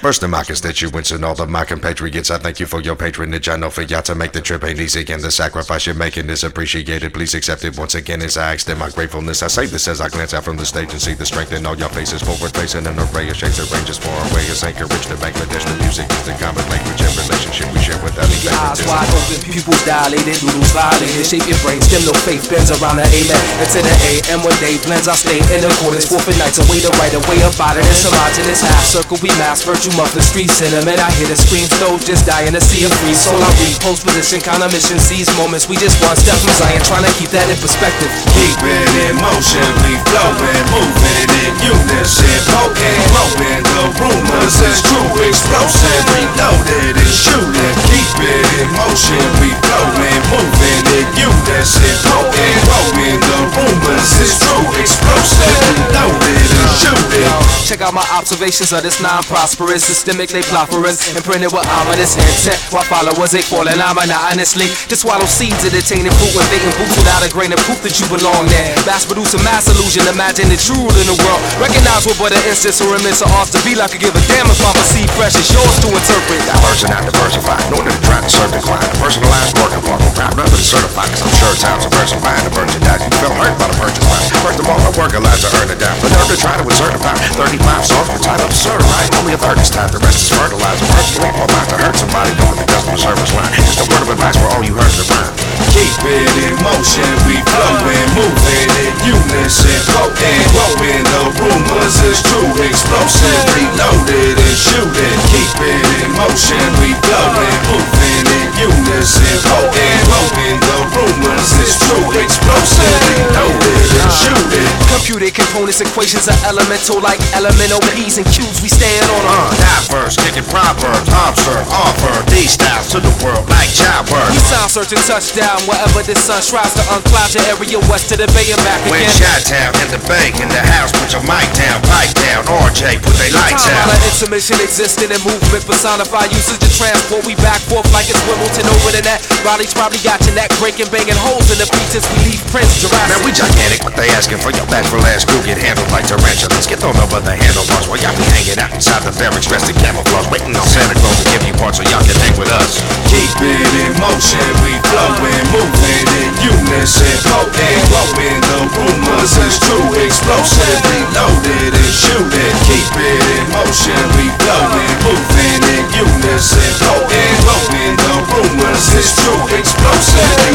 Bursting my constituents and all of my compatriots, I thank you for your patronage. I know for y'all to make the trip ain't easy, and the sacrifice you're making is appreciated. Please accept it once again as I extend my gratefulness. I say this as I glance out from the stage and see the strength in all your faces. Forward facing an array of shades that ranges far away as Anchorage to Bangladesh. The music is the common language and relationship we share without any eyes wide open, pupils dilated, noodles violated. Shape your brain, stem no faith, bends around the amen. Into the AM one day blends, I stay in accordance. Forfeit nights away to write away about it. It's homogenous half circle, we mass virtue muffin street cinnamon. I hear the screams, those just die in the sea of free soul. I read post position, kind of mission, seize moments. We just one step from Zion, trying to keep that in perspective. Keep it in motion, we flowing, moving in unison, poking, blowing. The rumors is true, explosive, reloaded and shooting. Keep it in motion, we flowing, moving in unison, poking, blowing. The rumors is true, explosive, reloaded and shooting. Check out my observations of this non-prosperous systemic they plopperance, imprinted with ominous intent while followers they falling monotonously to swallow seeds of attaining fruit when they boots without a grain of proof that you belong there. Mass produce a mass illusion, imagine the true in the world. Recognize what but an instance or a miss of ours to be like. I give a damn if I perceive fresh, it's yours to interpret. Diversion not diversified, no need to try to serve decline. Personalized working for me, proud never to certify, cause I'm sure time's a person buying the merchandise. You feel hurt by the purchase line. First of all, I work a lot to earn a dime, but never to try to certify 35 songs for title to certify. Only a third is time, the rest is fertilizer. Personally, I'm about to hurt somebody doing the customer service line. Just a word of advice for all you heard the rhyme. Keep it in motion, we flowing, moving in unison, poking, growing. The rumors is true, explosive, reloaded and shooting. Keep it in motion, we flowing, moving in unison, poking, growing. The rumors is true, explosive, reloaded and shooting. Computed components, equations are elemental like elemental P's and Q's. We stand on diverse, kicking proverbs, observe, offer these styles to the world like childbirth. We sound searching touchdown wherever the sun strives to uncloud your area west to the bay and back when again. Chi-town in the bank, in the house, put your mic down, pipe down, RJ, put they lights out. Intermission existing in movement, personify usage of transport. We back forth like it's Wimbledon over the net. Riley's probably got your neck breaking, banging holes in the pretense. We leave prints, Jurassic. Man, we gigantic, but they asking for your back for last crew. Get handled like tarantulas, get thrown over the handlebars while y'all be hanging out inside the barracks dressed in camouflage, waiting on Santa Claus to give you parts so y'all can hang with us. Keep it in motion, we flowing, moving in unison, poking, growing. The rumors is true, explosive, reloaded and shooting. Keep it in motion, we flowing, moving in unison, poking, growing. The rumors is true, explosive.